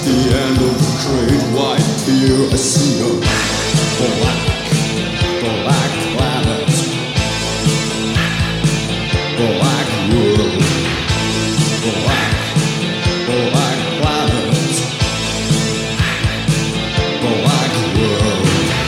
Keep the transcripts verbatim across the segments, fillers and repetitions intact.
the end of the great white fear, I see a black, black planet, black world, black, black planet, black world.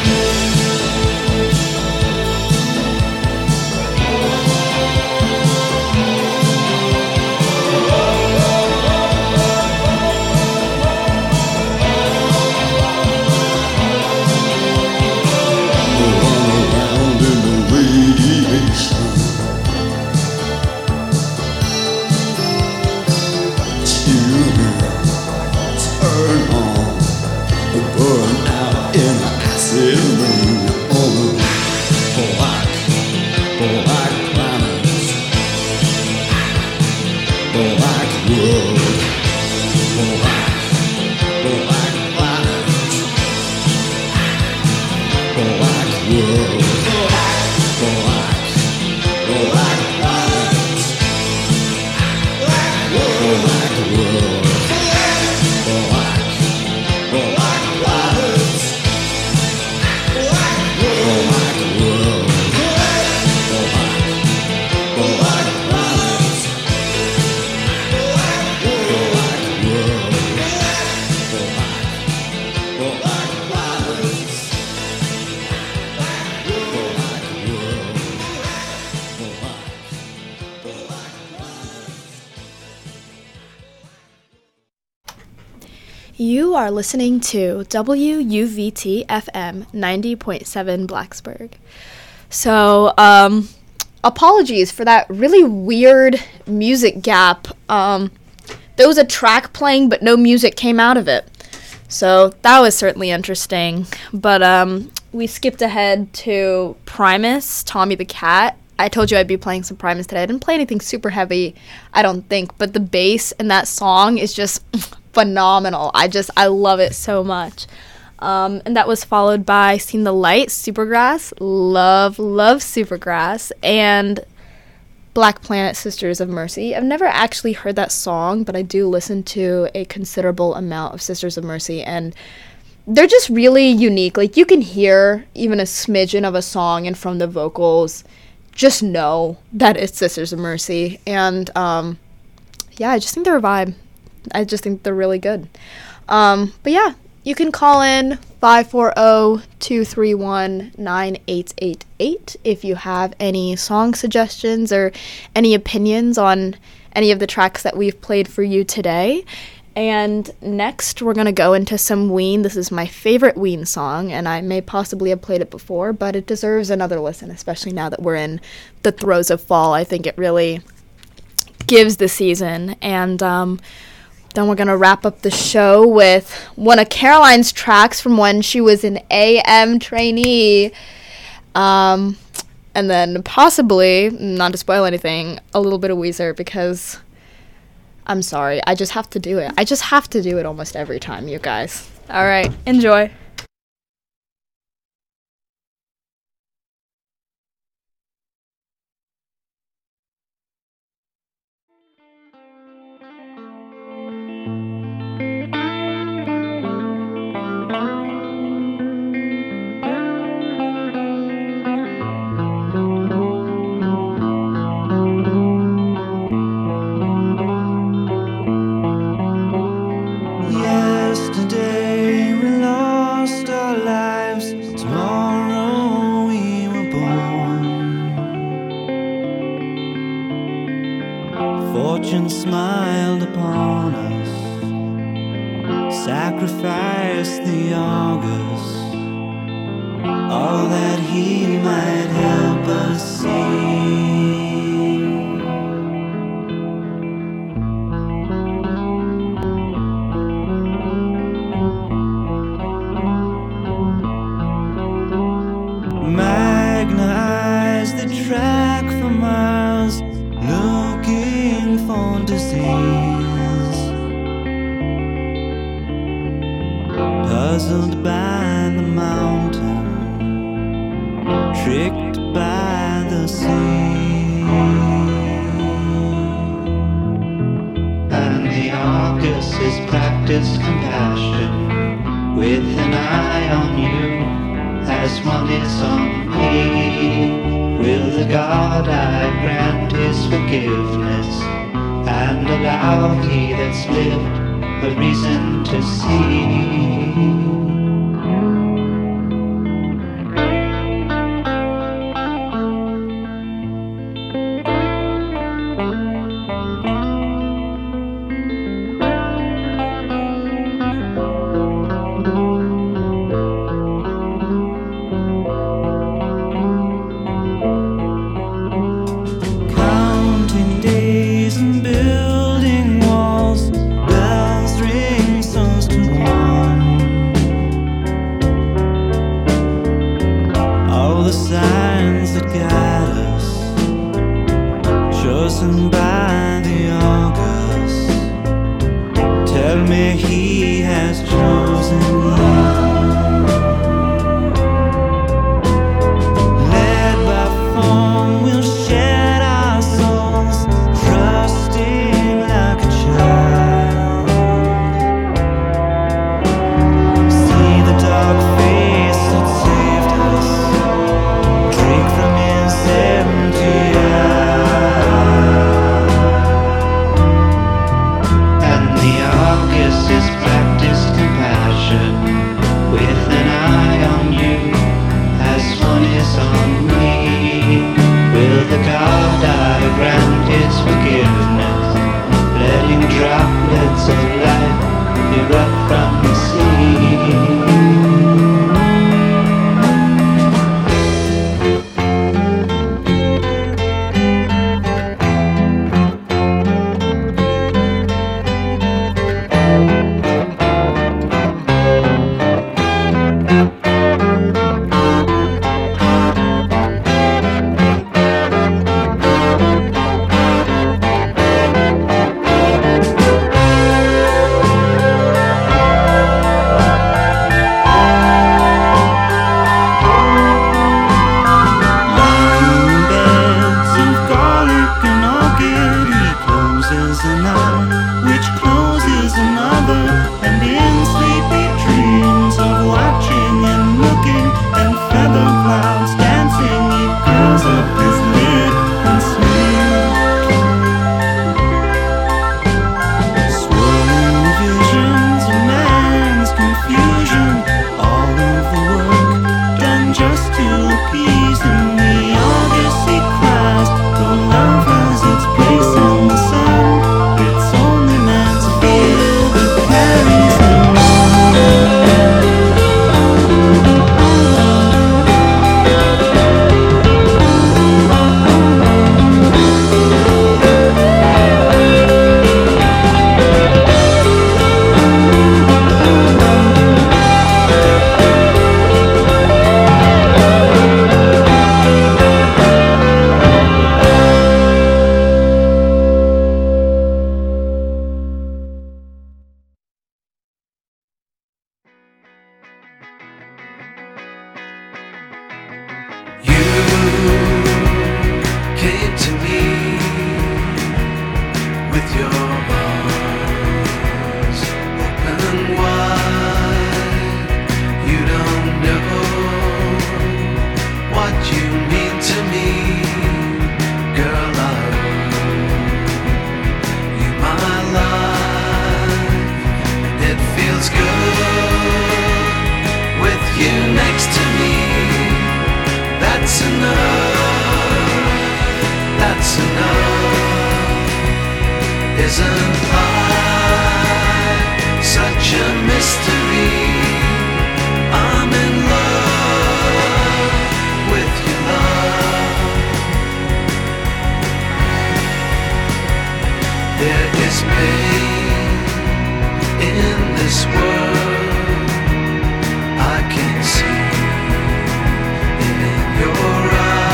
You are listening to W U V T F M ninety point seven Blacksburg. So, um, apologies for that really weird music gap. Um, there was a track playing, but no music came out of it. So that was certainly interesting. But um, we skipped ahead to Primus, Tommy the Cat. I told you I'd be playing some Primus today. I didn't play anything super heavy, I don't think. But the bass in that song is just phenomenal. I just, I love it so much. Um, and that was followed by Seen the Light, Supergrass. Love, love Supergrass. And Black Planet, Sisters of Mercy. I've never actually heard that song, but I do listen to a considerable amount of Sisters of Mercy. And they're just really unique. Like, you can hear even a smidgen of a song, and from the vocals, just know that it's Sisters of Mercy. And, um, yeah, I just think they're a vibe. I just think they're really good. Um, but yeah, you can call in five four zero, two three one, nine eight eight eight if you have any song suggestions or any opinions on any of the tracks that we've played for you today. And next, we're going to go into some Ween. This is my favorite Ween song, and I may possibly have played it before, but it deserves another listen, especially now that we're in the throes of fall. I think it really gives the season. And, um... then we're going to wrap up the show with one of Caroline's tracks from when she was an A M trainee. Um, and then possibly, not to spoil anything, a little bit of Weezer, because I'm sorry, I just have to do it. I just have to do it almost every time, you guys. All right, enjoy. Fortune smiled upon us, sacrificed the August, all that he might help us see. Magna eyes the track for miles, looking for disease, puzzled by the mountain, tricked by the sea. And the Argus is practiced practice compassion with an eye on you as one is on me. Will the God I grant his forgiveness and allow he that's lived a reason to see?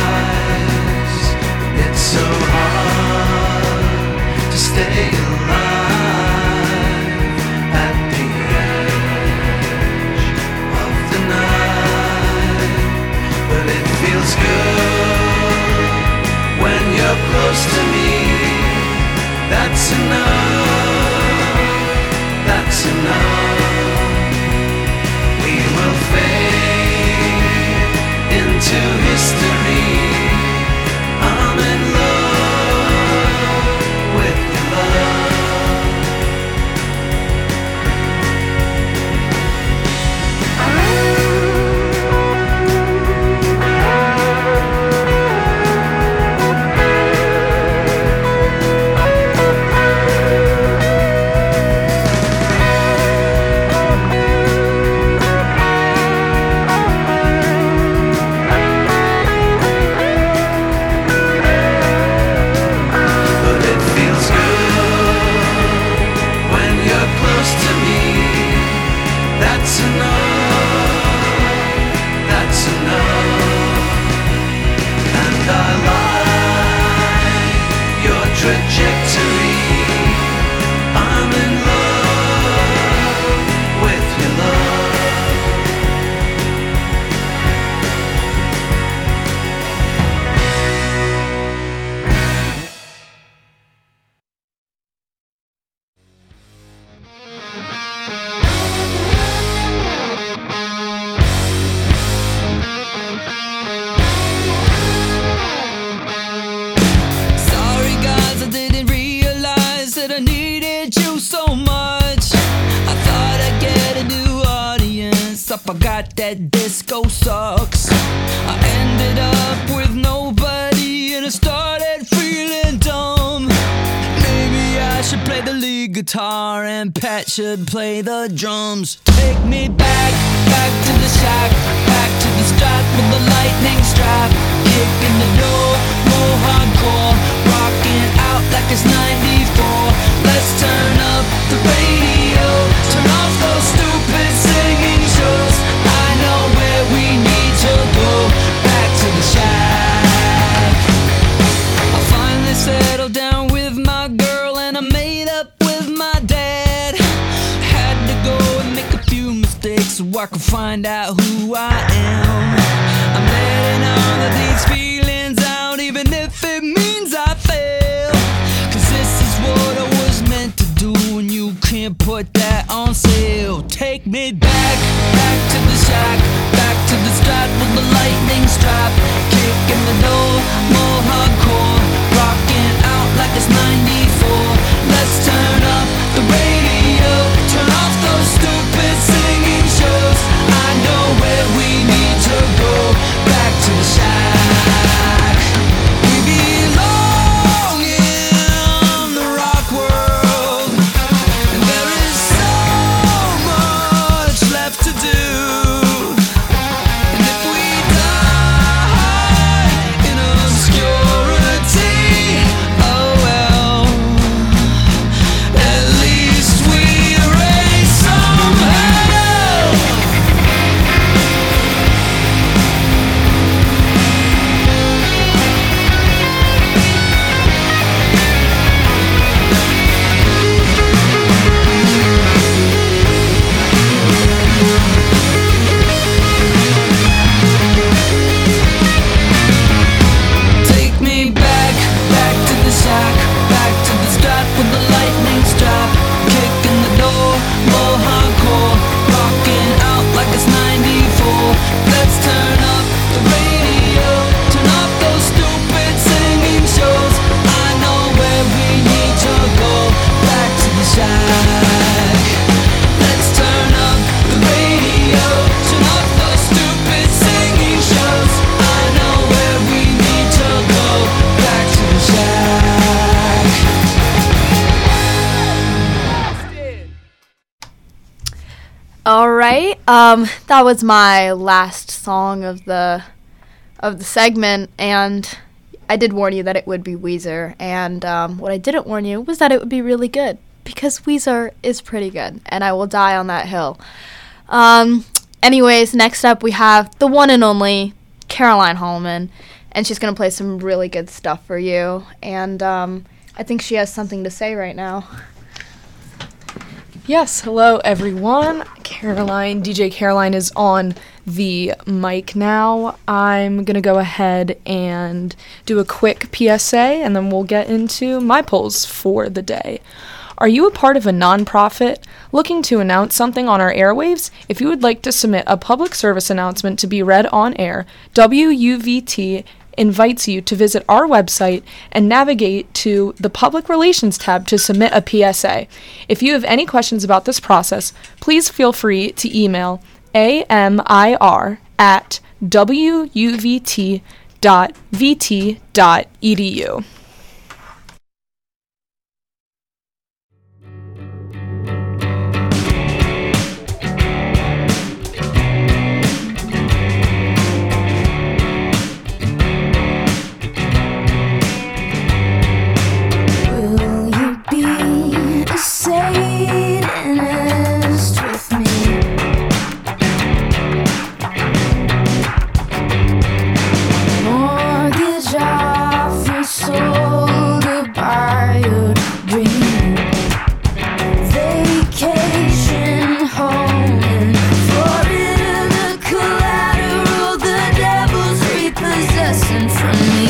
Stay alive. mystery. I'm in love with your love. But it feels good when you're close to me. That's enough, that's enough. And I like your trajectory. I'm in love with your love. Sorry guys, I didn't realize that I needed you so much. I thought I'd get a new audience. I forgot that disco sucks. I ended up with nobody and I started feeling dumb. Maybe I should play the lead guitar and Pat should play the drums. Take me back, back to the shack, back to the strap with the lightning strap. Kicking the door, more hardcore, rocking out like it's ninety-four. Let's turn up the radio, turn off those stupid singing shows. I know where we need to go, back to the shack. I finally settled down with my girl and I made up with my dad. Had to go and make a few mistakes so I could find out who I am. I'm letting all of these feelings out, even if it means I fail. Cause this is what I was meant to do, and you can't put that on sale. Take me back, back to the shack, back to the strap with the lightning strap. Kicking the door, more hardcore, rocking out like it's ninety-four. Let's turn up the radio, turn off those stupid singing shows. I know where we need to go, back to the shack. We belong in the rock world, and there is so much left to do. And if we die in obscurity, oh well, at least we raise some hell. Take me back, back to the shack, back to the strap with the lightning strap. Kicking the door, more hardcore, rocking out like it's ninety-four. Let's turn up the radio, turn off those stupid singing shows. I know where we need to go, back to the shack. Let's turn up the radio, turn off those stupid singing shows. I know where we need to go, back to the shack. All right. Um, that was my last song of the of the segment, and I did warn you that it would be Weezer. And um, what I didn't warn you was that it would be really good, because Weezer is pretty good, and I will die on that hill. Um, anyways, next up we have the one and only Caroline Holman, and she's gonna play some really good stuff for you. And um, I think she has something to say right now. Yes, hello everyone. Caroline, D J Caroline is on the mic now. I'm going to go ahead and do a quick P S A and then we'll get into my polls for the day. Are you a part of a nonprofit looking to announce something on our airwaves? If you would like to submit a public service announcement to be read on air, W U V T invites you to visit our website and navigate to the Public Relations tab to submit a P S A. If you have any questions about this process, please feel free to email A M I R at W U V T dot V T dot E D U. Satanist with me. Mortgage off your soul to buy your dream. Vacation home in Florida, the collateral the devil's repossessing from me.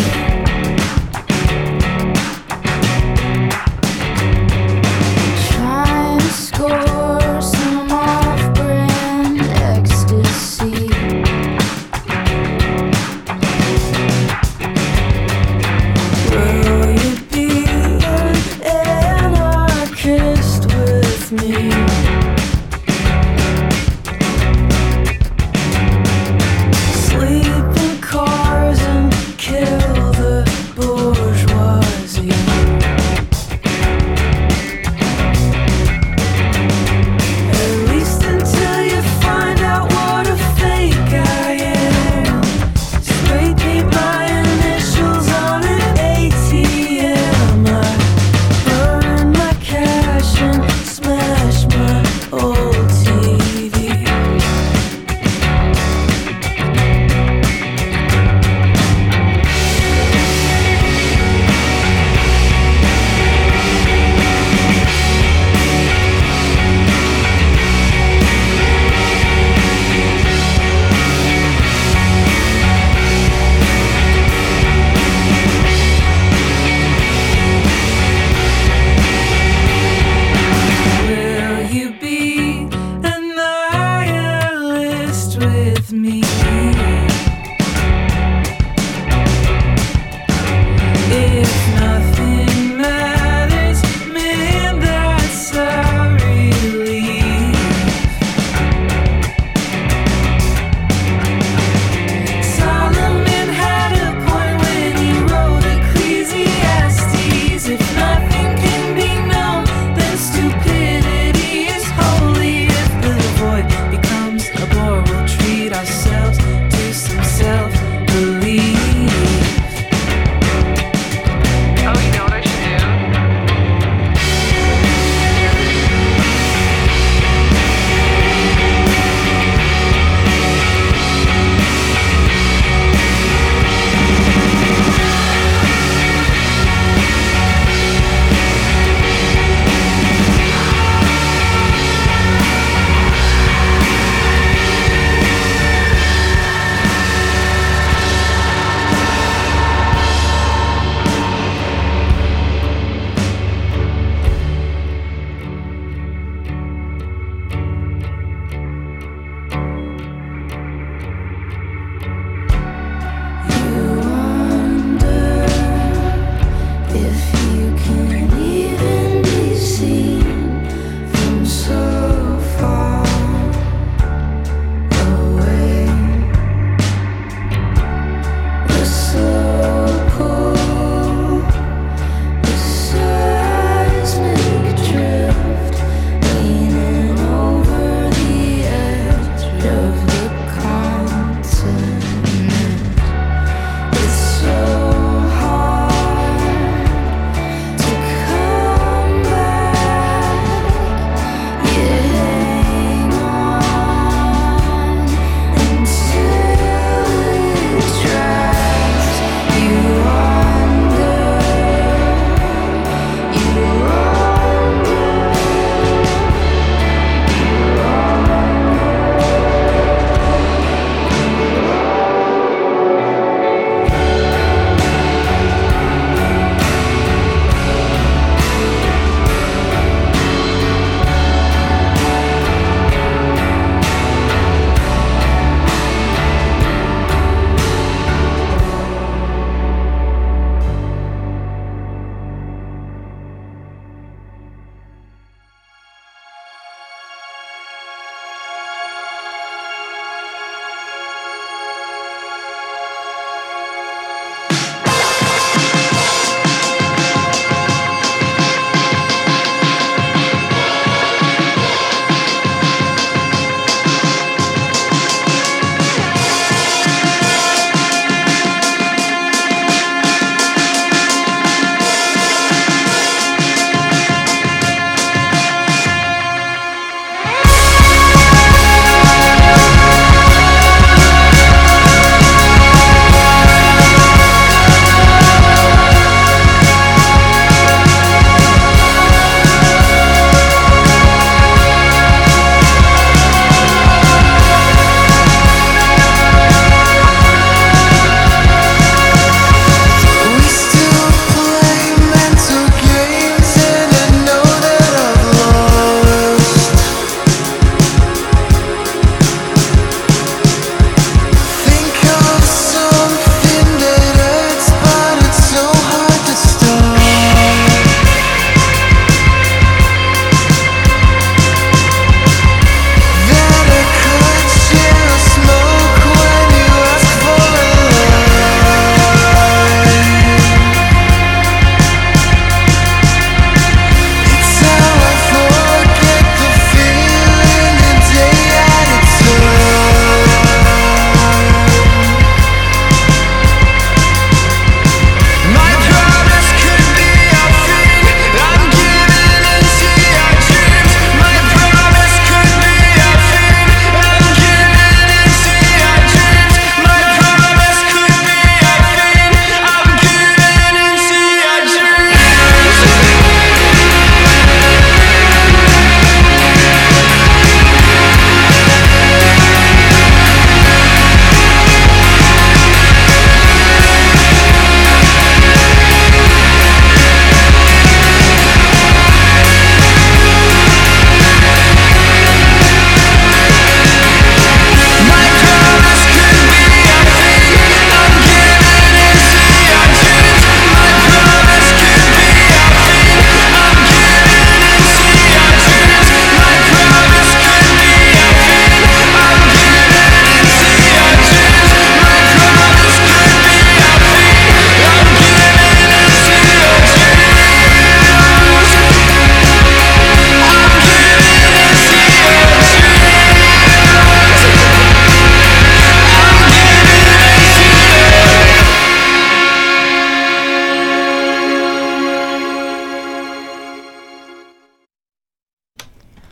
Score some off-brand ecstasy. Will you be an anarchist with me? Sleep in cars and kill the bourgeoisie. Smash my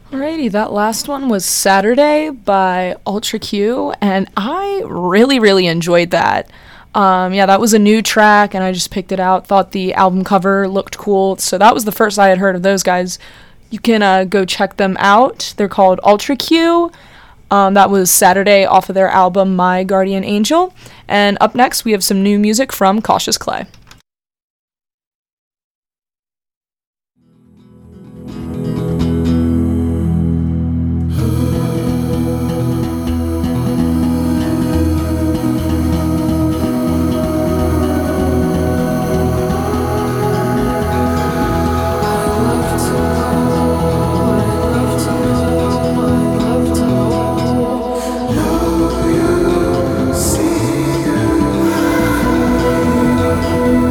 Alrighty, that last one was Saturday by Ultra Q, and I really, really enjoyed that. Um, yeah, that was a new track, and I just picked it out, thought the album cover looked cool, so that was the first I had heard of those guys. You can uh, go check them out. They're called Ultra Q. Um, that was Saturday off of their album My Guardian Angel. And up next, we have some new music from Cautious Clay. See you.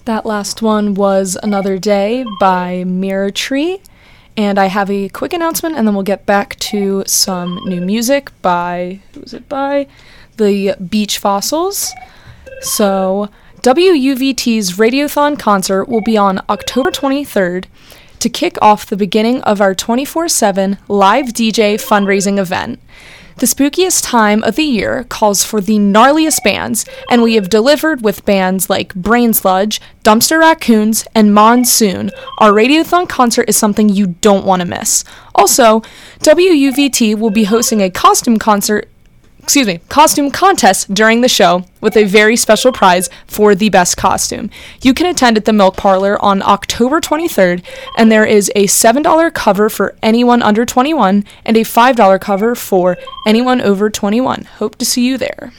That last one was Another Day by Mirror Tree. And I have a quick announcement, and then we'll get back to some new music by, who was it by? The Beach Fossils. So, W U V T's Radiothon concert will be on October twenty-third to kick off the beginning of our twenty-four seven live D J fundraising event. The spookiest time of the year calls for the gnarliest bands, and we have delivered with bands like Brain Sludge, Dumpster Raccoons, and Monsoon. Our Radiothon concert is something you don't want to miss. Also, W U V T will be hosting a costume concert excuse me, costume contest during the show with a very special prize for the best costume. You can attend at the Milk Parlor on October twenty-third, and there is a seven dollars cover for anyone under twenty-one and a five dollars cover for anyone over twenty-one. Hope to see you there.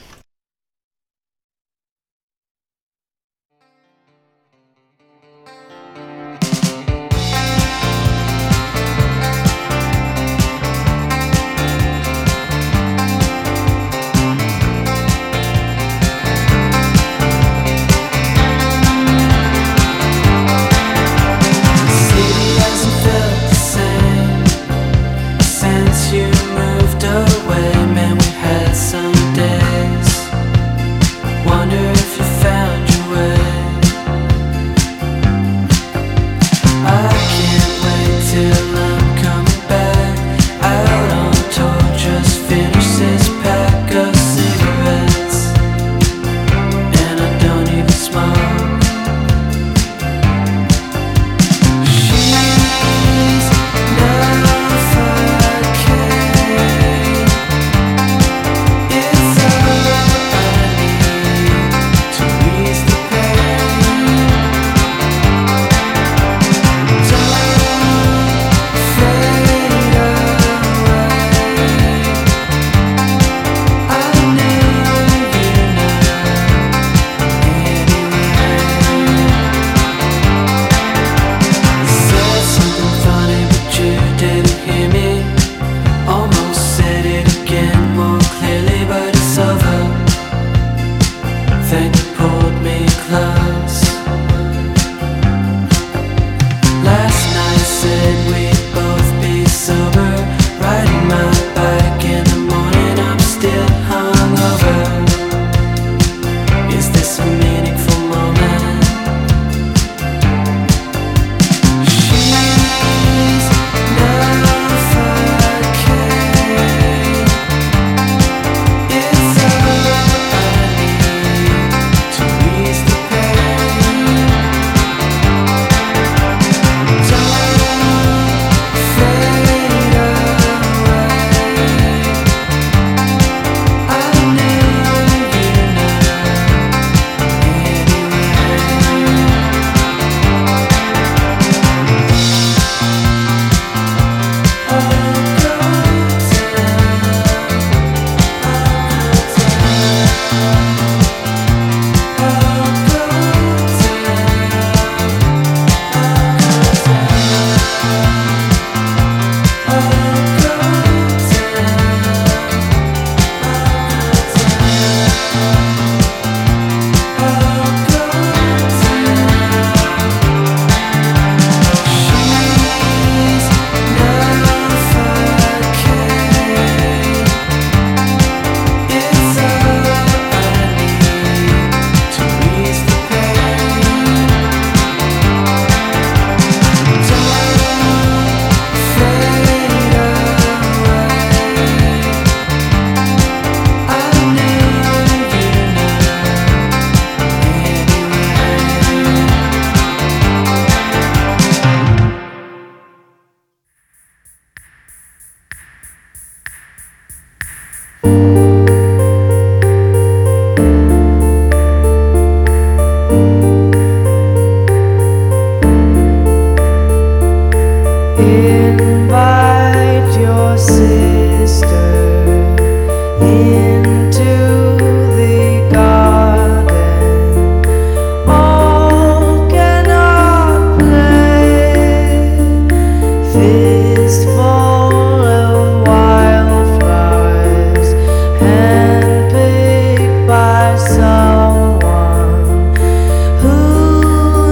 Someone who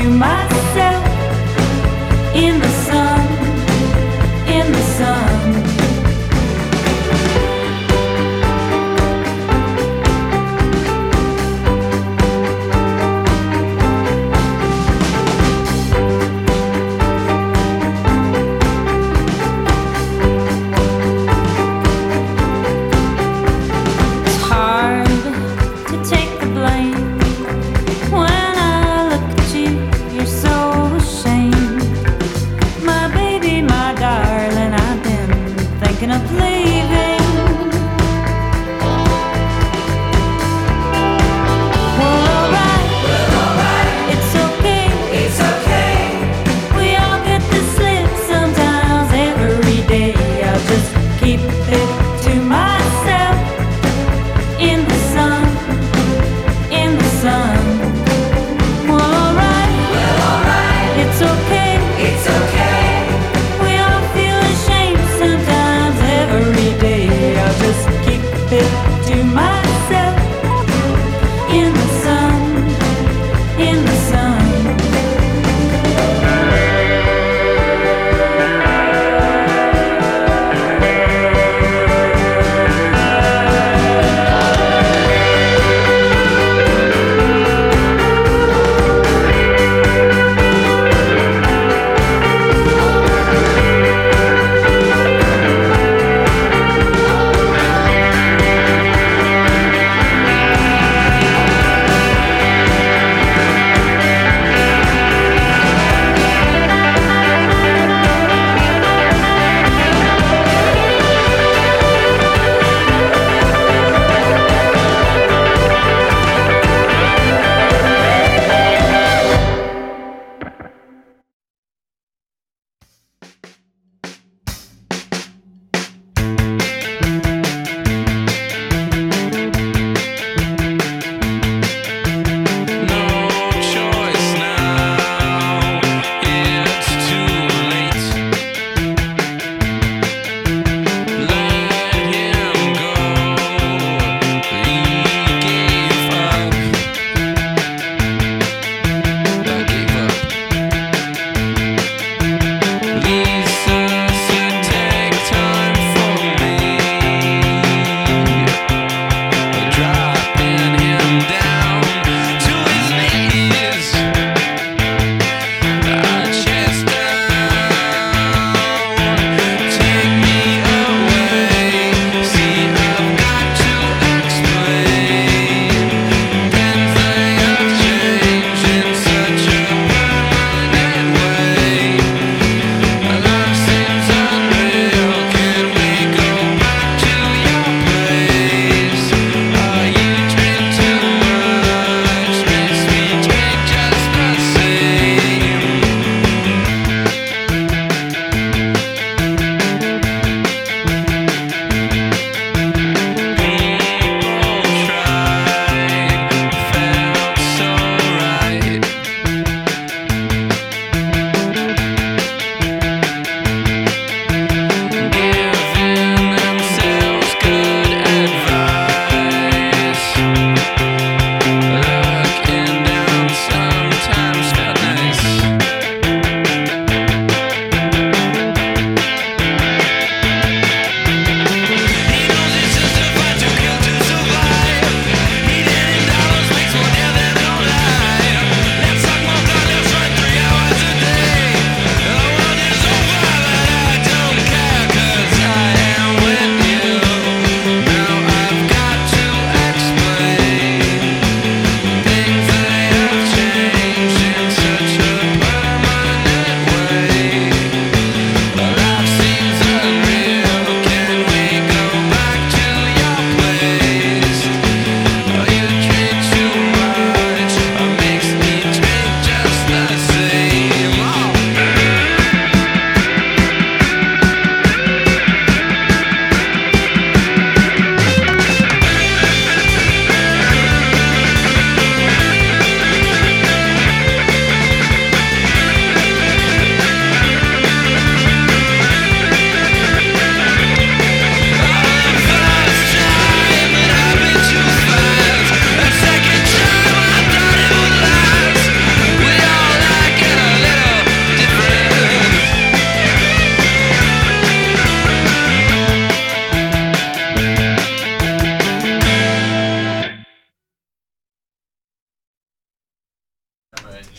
you myself in the sun, in the sun.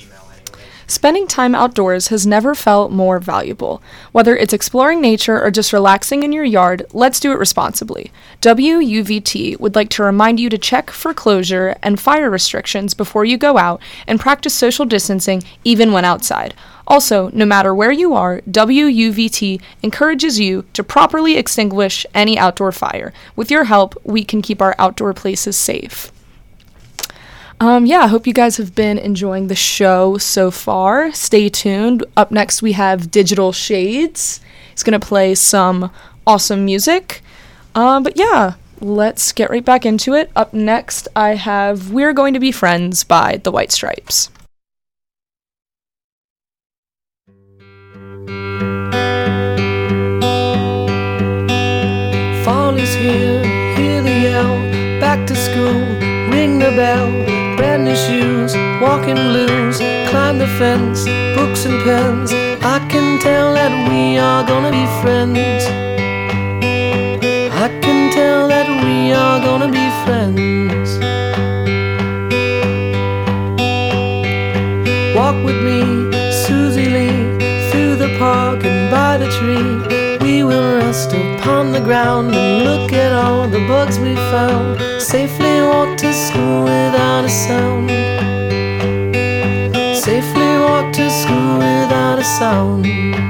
Spending time outdoors has never felt more valuable. Whether it's exploring nature or just relaxing in your yard, let's do it responsibly. W U V T would like to remind you to check for closure and fire restrictions before you go out and practice social distancing even when outside. Also, no matter where you are, W U V T encourages you to properly extinguish any outdoor fire. With your help, we can keep our outdoor places safe. Um, yeah, I hope you guys have been enjoying the show so far. Stay tuned. Up next, we have Digital Shades. He's going to play some awesome music. Um, but yeah, let's get right back into it. Up next, I have We're Going to Be Friends by The White Stripes. Fall is here, hear the yell, back to school, ring the bell. Brand new shoes, walking blues, climb the fence, books and pens. I can tell that we are gonna be friends. I can tell that we are gonna be friends. Walk with me, Susie Lee, through the park and by the tree. We will rest upon the ground and look at all the bugs we found. Safely walk to school without a sound. Safely walk to school without a sound.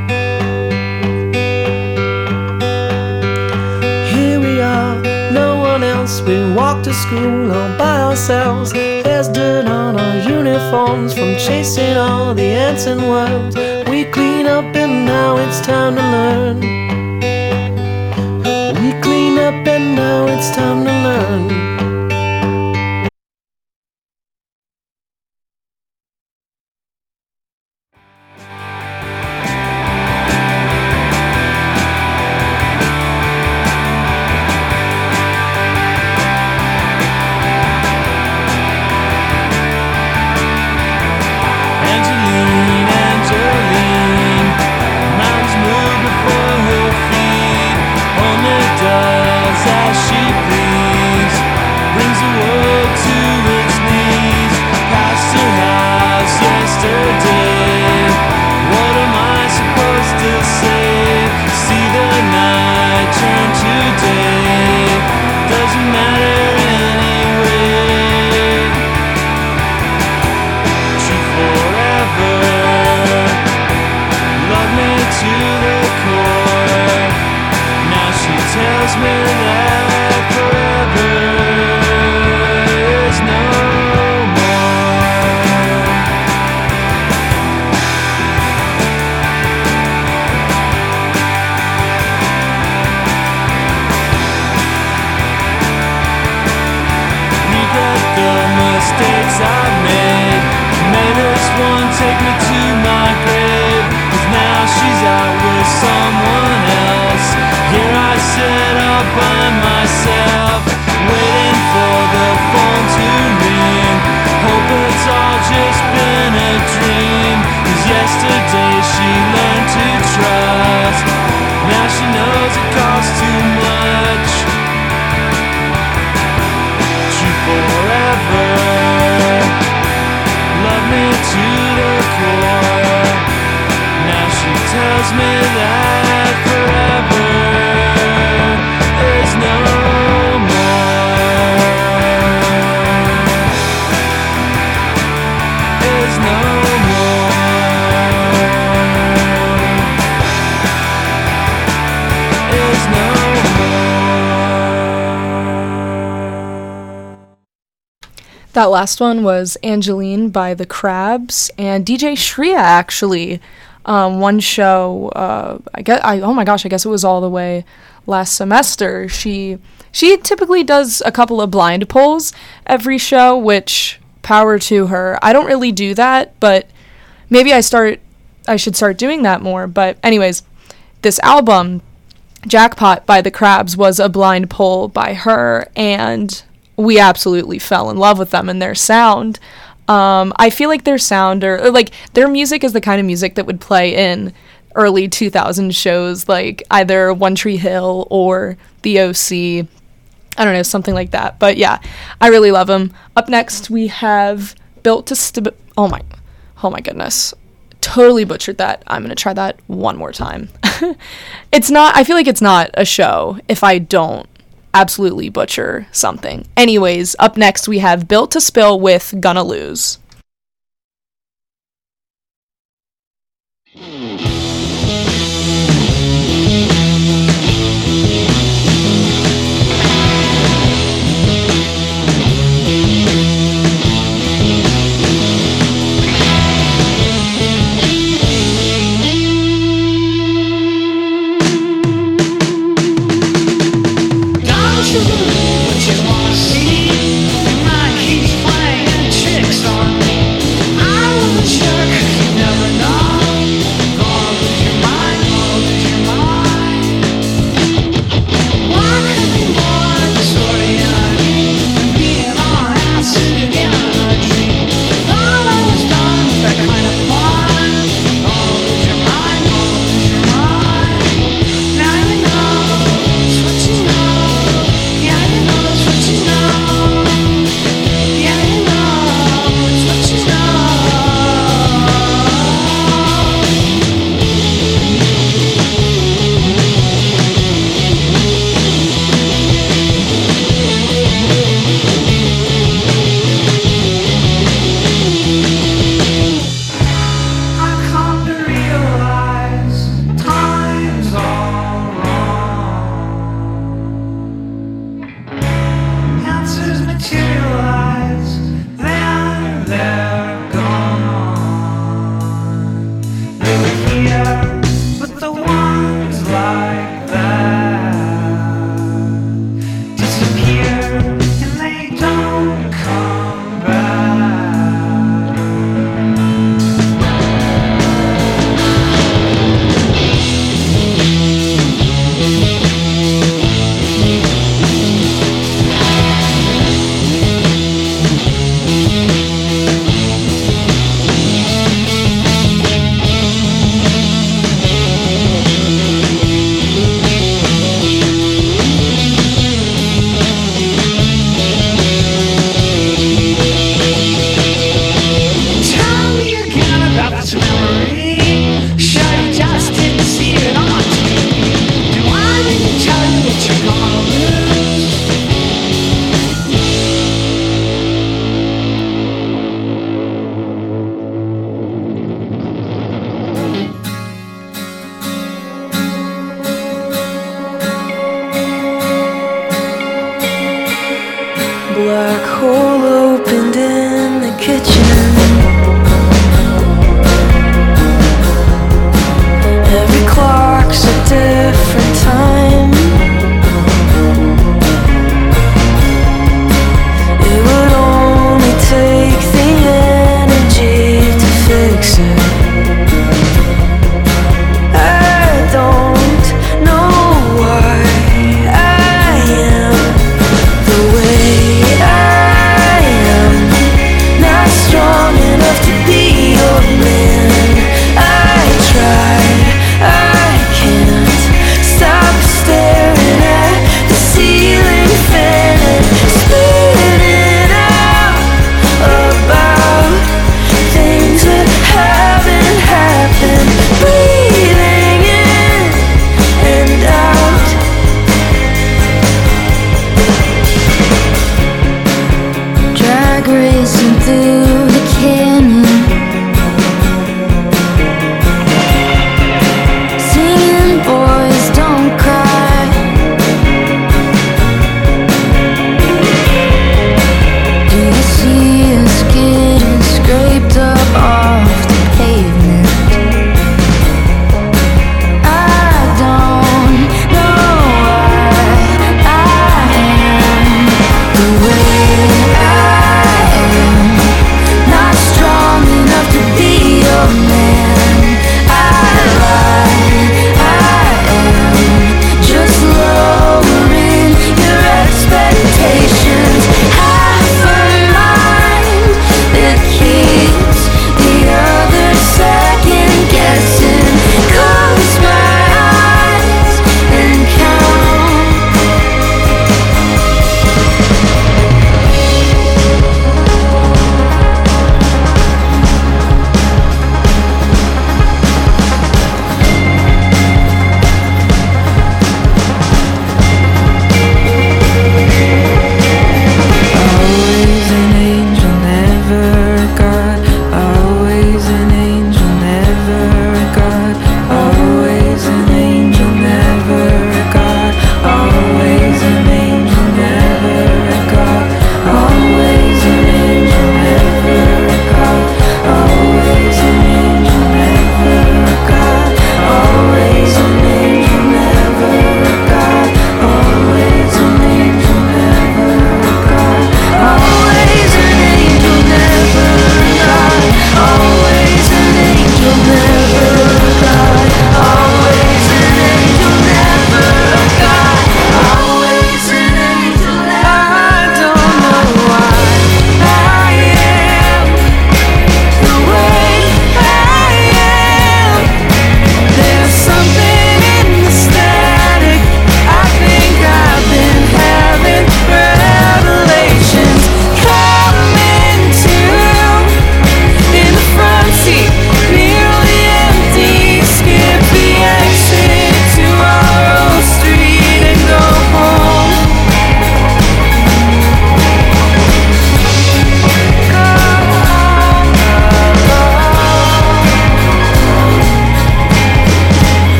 Here we are, no one else. We walk to school all by ourselves. There's dirt on our uniforms from chasing all the ants and worms. We clean up and now it's time to learn. We clean up and now it's time to learn. Angeline, Angeline, mountains move before her feet. Only does as she please, brings the world to its knees. Past her house yesterday, what am I supposed to say? See the night turn to day, doesn't matter anyway. True forever, love me to the core. Now she tells me that forever is no more. Regret the mistakes I've made. May this one take me to my grave. 'Cause now she's out with someone else. Here I sit all by myself, waiting for the phone to ring. Hope it's all just been a dream. 'Cause yesterday she learned to trust. Now she knows it costs too much. True forever, love me to the core. Now she tells me that forever is no more. Is no more. Is no more. That last one was Angeline by The Crabs, and D J Shreya actually, um, one show, uh, I guess, I, oh my gosh, I guess it was all the way last semester. She, she typically does a couple of blind polls every show, which power to her. I don't really do that, but maybe I start, I should start doing that more. But anyways, this album, Jackpot by The Crabs, was a blind poll by her, and we absolutely fell in love with them and their sound. Um, I feel like their sound, or, or like their music is the kind of music that would play in early two thousand shows, like either One Tree Hill or The O C. I don't know, something like that. But yeah, I really love them. Up next, we have Built to St- Oh my, Oh my goodness. Totally butchered that. I'm going to try that one more time. It's not, I feel like it's not a show if I don't absolutely butcher something. Anyways, up next we have Built to Spill with Gonna Lose. Black hole opened in the kitchen. Every clock's a different time. It would only take the energy to fix it. I don't know why I am the way I am, not strong enough to be your man. I tried, I can't stop staring at the ceiling fan and spitting out about things that haven't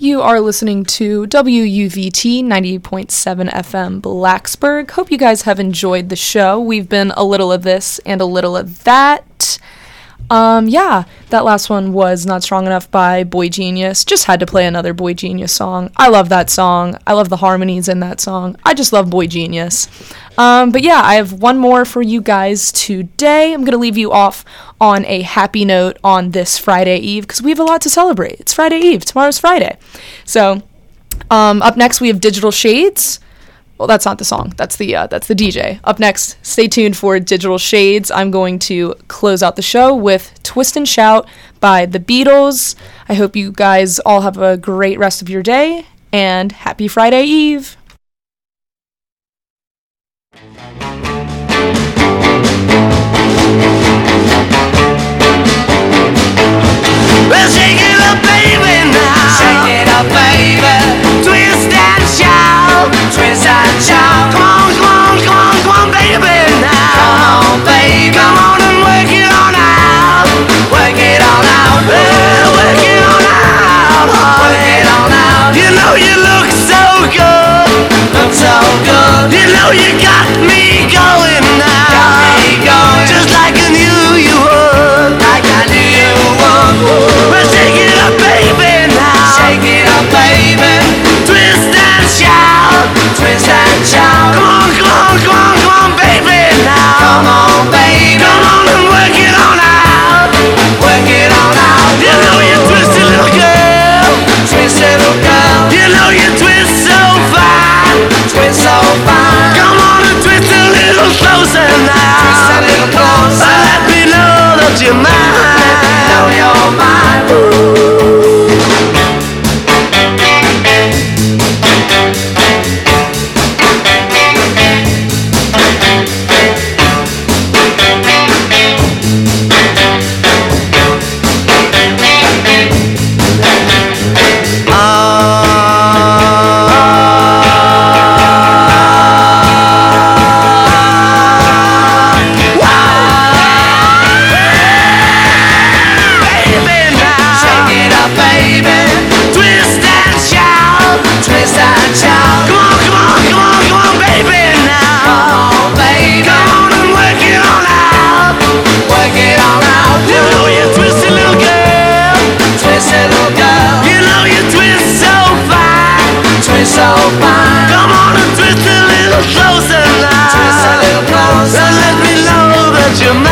You are listening to W U V T ninety point seven F M Blacksburg. Hope you guys have enjoyed the show. We've been a little of this and a little of that. Um, yeah, that last one was Not Strong Enough by Boy Genius. Just had to play another Boy Genius song. I love that song. I love the harmonies in that song. I just love Boy Genius. Um, but yeah, I have one more for you guys today. I'm going to leave you off on a happy note on this Friday Eve because we have a lot to celebrate. It's Friday Eve. Tomorrow's Friday. So um, up next we have Digital Shades. Well, that's not the song. That's the uh, that's the D J. Up next, stay tuned for Digital Shades. I'm going to close out the show with Twist and Shout by The Beatles. I hope you guys all have a great rest of your day, and happy Friday Eve. Well, shake it up, baby, now. Shake it up, baby. Twist and shout. Twist and shout. Come on, come on, come on, come on, baby, now. Come on, baby. Come on and work it on out. Work it on out. Well, work it on out. Work it on out. You know you look so good. Look so good. You know you got me going now. Got me going. Just like I knew you would. Like I knew you would. Well, shake it up, baby, now. Shake it up, baby. Twist and shout. Twist and shout. Come on, come on, come on, come on, baby, now. Come on, baby. Come on and work it on out. Work it on out. You know you twisted little girl. Twist little girl. You know you twist so fine. Twist so fine. Come on and twist a little closer now. Twist a little closer. Let me know that you're mine. Let me know you're mine. Ooh. So fine. Come on and twist a little closer now. Twist a little closer. And let me know that you're mine.